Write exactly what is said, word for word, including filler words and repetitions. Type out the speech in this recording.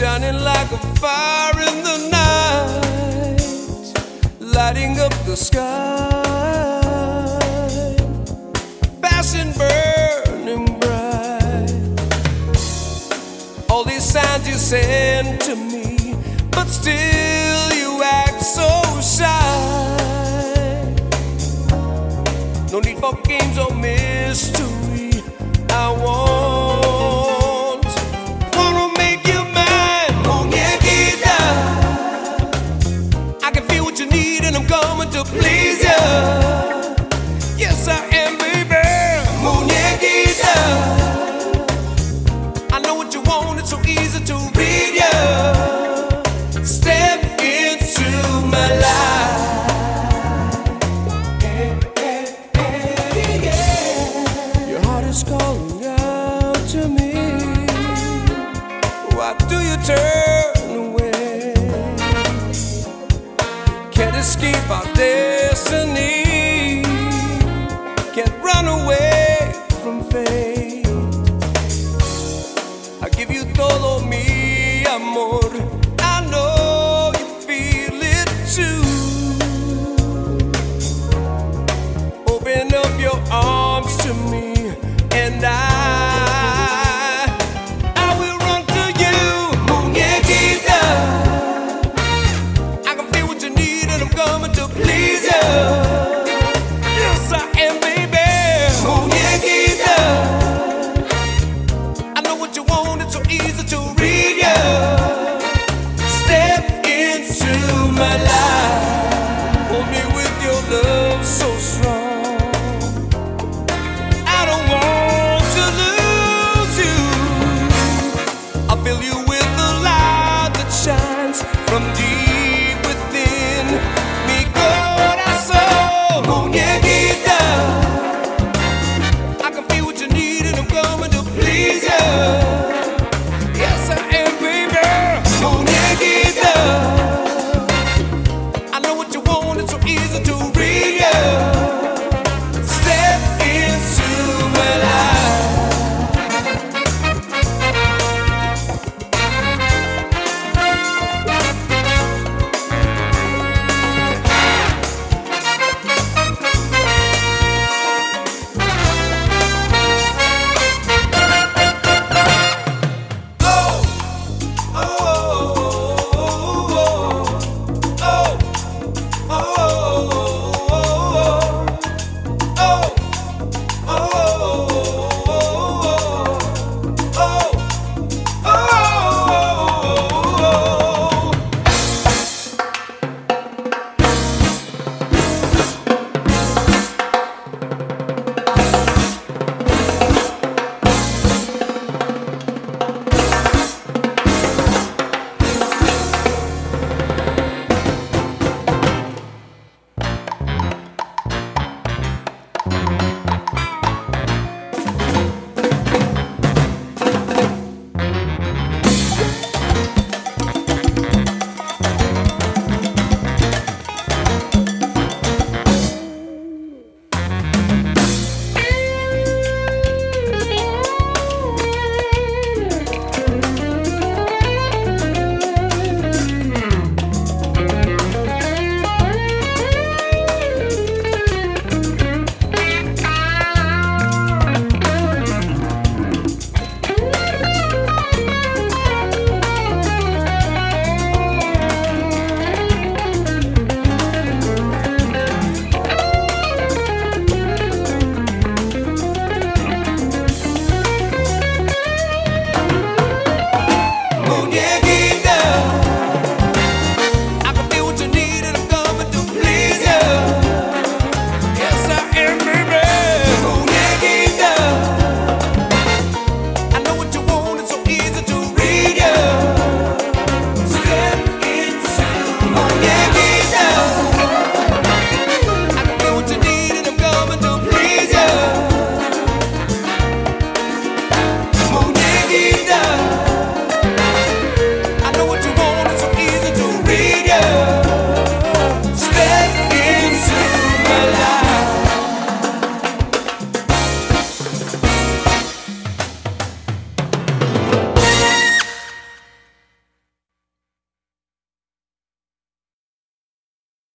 shining like a fire in the night, lighting up the sky, passing, burning bright. All these signs you send to me, but still you act so shy. No need for games or mystery. I want, wanna make you mine, muñequita. I can feel what you need and I'm coming to please you. Yes, I am, baby, muñequita. I know what you want, it's so easy to read you. Step into my life. Your heart is calling out to me. Why do you turn away? Can't escape our destiny. Can't run away from fate. I give you todo mi amor. I know you feel it too. Open up your arms to me, and I, I will run to you, muñequita. I can feel what you need, and I'm coming to please you. Yes, I am, baby, muñequita. I know what you want, it's so easy to read you. Step into my life. Hold me with your love so strong. I don't want to lose you. I fill you with the light that shines from deep